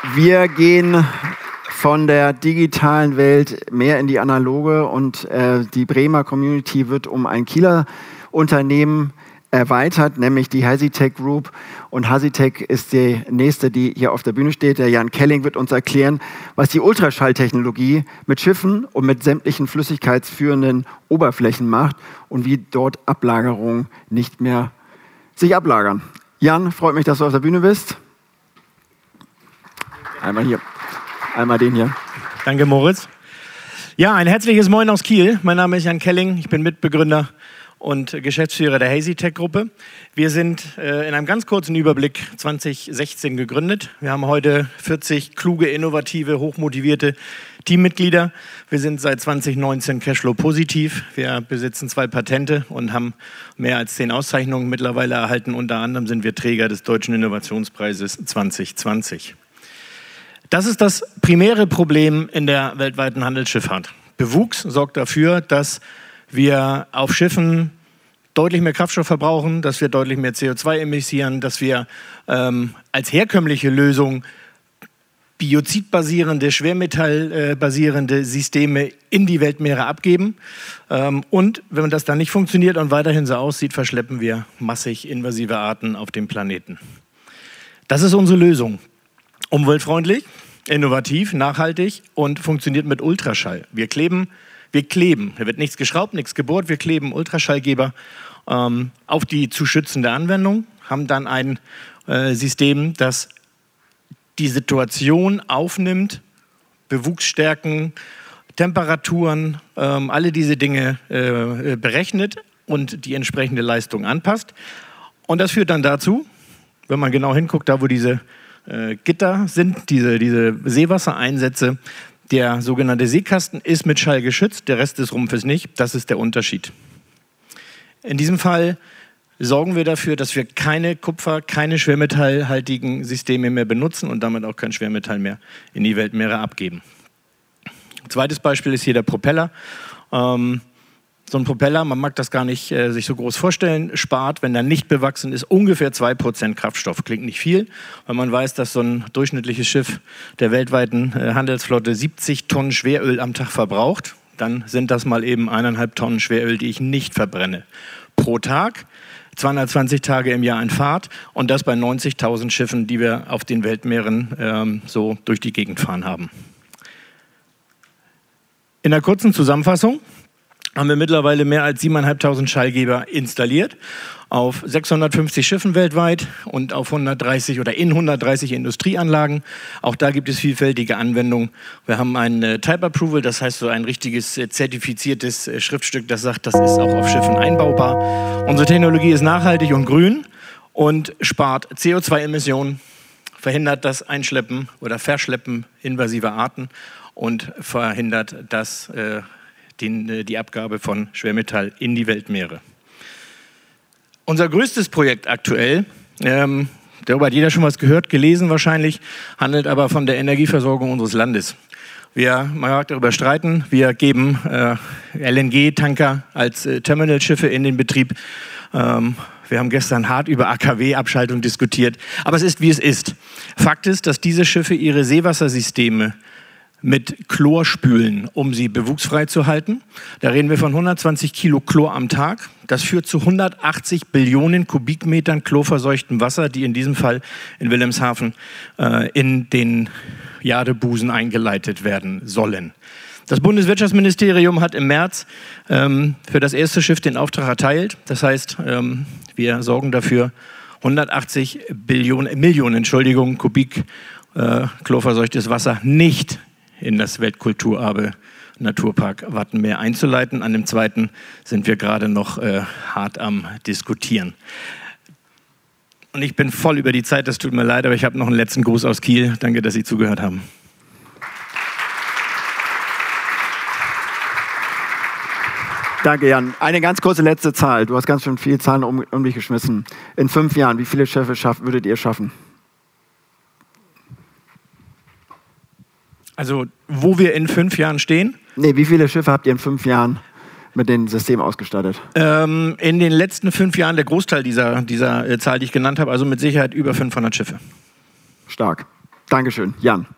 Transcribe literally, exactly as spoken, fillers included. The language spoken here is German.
Wir gehen von der digitalen Welt mehr in die analoge und äh, die Bremer Community wird um ein Kieler Unternehmen erweitert, nämlich die Hasitec Group. Und Hasitec ist die nächste, die hier auf der Bühne steht. Der Jan Kelling wird uns erklären, was die Ultraschalltechnologie mit Schiffen und mit sämtlichen flüssigkeitsführenden Oberflächen macht und wie dort Ablagerungen nicht mehr sich ablagern. Jan, freut mich, dass du auf der Bühne bist. Einmal hier, einmal den hier. Danke, Moritz. Ja, ein herzliches Moin aus Kiel. Mein Name ist Jan Kelling, ich bin Mitbegründer und Geschäftsführer der Hasitec-Gruppe. Wir sind äh, in einem ganz kurzen Überblick zwanzig sechzehn gegründet. Wir haben heute vierzig kluge, innovative, hochmotivierte Teammitglieder. Wir sind seit zwanzig neunzehn Cashflow-positiv. Wir besitzen zwei Patente und haben mehr als zehn Auszeichnungen mittlerweile erhalten. Unter anderem sind wir Träger des Deutschen Innovationspreises zwanzig zwanzig. Das ist das primäre Problem in der weltweiten Handelsschifffahrt. Bewuchs sorgt dafür, dass wir auf Schiffen deutlich mehr Kraftstoff verbrauchen, dass wir deutlich mehr C O zwei emissieren, dass wir ähm, als herkömmliche Lösung biozidbasierende, schwermetallbasierende Systeme in die Weltmeere abgeben. Ähm, und wenn das dann nicht funktioniert und weiterhin so aussieht, verschleppen wir massig invasive Arten auf dem Planeten. Das ist unsere Lösung. Umweltfreundlich, innovativ, nachhaltig und funktioniert mit Ultraschall. Wir kleben Wir kleben, da wird nichts geschraubt, nichts gebohrt, wir kleben Ultraschallgeber ähm, auf die zu schützende Anwendung, haben dann ein äh, System, das die Situation aufnimmt, Bewuchsstärken, Temperaturen, ähm, alle diese Dinge äh, berechnet und die entsprechende Leistung anpasst. Und das führt dann dazu, wenn man genau hinguckt, da wo diese äh, Gitter sind, diese, diese Seewassereinsätze, der sogenannte Seekasten ist mit Schall geschützt, der Rest des Rumpfes nicht. Das ist der Unterschied. In diesem Fall sorgen wir dafür, dass wir keine Kupfer-, keine schwermetallhaltigen Systeme mehr benutzen und damit auch kein Schwermetall mehr in die Weltmeere abgeben. Zweites Beispiel ist hier der Propeller. Ähm, So ein Propeller, man mag das gar nicht äh, sich so groß vorstellen, spart, wenn er nicht bewachsen ist, ungefähr zwei Prozent Kraftstoff. Klingt nicht viel, weil man weiß, dass so ein durchschnittliches Schiff der weltweiten äh, Handelsflotte siebzig Tonnen Schweröl am Tag verbraucht. Dann sind das mal eben eineinhalb Tonnen Schweröl, die ich nicht verbrenne. Pro Tag, zweihundertzwanzig Tage im Jahr in Fahrt und das bei neunzigtausend Schiffen, die wir auf den Weltmeeren ähm, so durch die Gegend fahren haben. In der kurzen Zusammenfassung haben wir mittlerweile mehr als siebentausendfünfhundert Schallgeber installiert auf sechshundertfünfzig Schiffen weltweit und auf hundertdreißig oder in hundertdreißig Industrieanlagen. Auch da gibt es vielfältige Anwendungen. Wir haben ein äh, Type Approval, das heißt so ein richtiges äh, zertifiziertes äh, Schriftstück, das sagt, das ist auch auf Schiffen einbaubar. Unsere Technologie ist nachhaltig und grün und spart C O zwei Emissionen, verhindert das Einschleppen oder Verschleppen invasiver Arten und verhindert das äh, Den, die Abgabe von Schwermetall in die Weltmeere. Unser größtes Projekt aktuell, ähm, darüber hat jeder schon was gehört, gelesen wahrscheinlich, handelt aber von der Energieversorgung unseres Landes. Wir, man mag darüber streiten, wir geben äh, L N G-Tanker als äh, Terminalschiffe in den Betrieb. Ähm, wir haben gestern hart über A K W-Abschaltung diskutiert, aber es ist, wie es ist. Fakt ist, dass diese Schiffe ihre Seewassersysteme mit Chlor spülen, um sie bewuchsfrei zu halten. Da reden wir von hundertzwanzig Kilo Chlor am Tag. Das führt zu hundertachtzig Billionen Kubikmetern chlorverseuchtem Wasser, die in diesem Fall in Wilhelmshaven äh, in den Jadebusen eingeleitet werden sollen. Das Bundeswirtschaftsministerium hat im März ähm, für das erste Schiff den Auftrag erteilt. Das heißt, ähm, wir sorgen dafür, hundertachtzig Billionen, Millionen Entschuldigung, Kubik äh, chlorverseuchtes Wasser nicht in das Weltkulturerbe Naturpark Wattenmeer einzuleiten. An dem zweiten sind wir gerade noch äh, hart am Diskutieren. Und ich bin voll über die Zeit, das tut mir leid, aber ich habe noch einen letzten Gruß aus Kiel. Danke, dass Sie zugehört haben. Danke, Jan. Eine ganz kurze letzte Zahl. Du hast ganz schön viele Zahlen um, um dich geschmissen. In fünf Jahren, wie viele Schiffe schaff, würdet ihr schaffen? Also, wo wir in fünf Jahren stehen? Nee, wie viele Schiffe habt ihr in fünf Jahren mit dem System ausgestattet? Ähm, in den letzten fünf Jahren der Großteil dieser, dieser äh, Zahl, die ich genannt habe, also mit Sicherheit über fünfhundert Schiffe. Stark. Dankeschön, Jan.